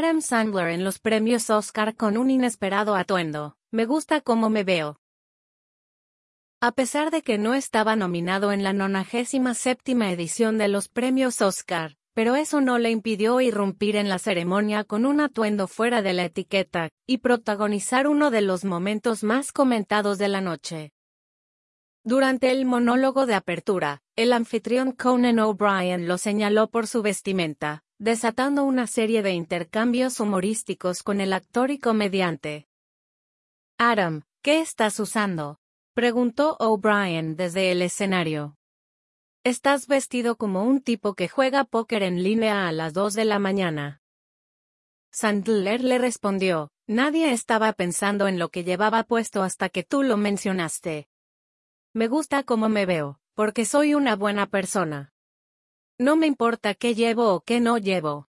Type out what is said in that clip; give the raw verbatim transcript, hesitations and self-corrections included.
Adam Sandler en los premios Oscar con un inesperado atuendo. Me gusta cómo me veo. A pesar de que no estaba nominado en la nonagésima séptima edición de los premios Oscar, pero eso no le impidió irrumpir en la ceremonia con un atuendo fuera de la etiqueta, y protagonizar uno de los momentos más comentados de la noche. Durante el monólogo de apertura, el anfitrión Conan O'Brien lo señaló por su vestimenta, desatando una serie de intercambios humorísticos con el actor y comediante. Adam, ¿qué estás usando?, preguntó O'Brien desde el escenario. Estás vestido como un tipo que juega póker en línea a las dos de la mañana. Sandler le respondió, nadie estaba pensando en lo que llevaba puesto hasta que tú lo mencionaste. Me gusta cómo me veo, porque soy una buena persona. No me importa qué llevo o qué no llevo.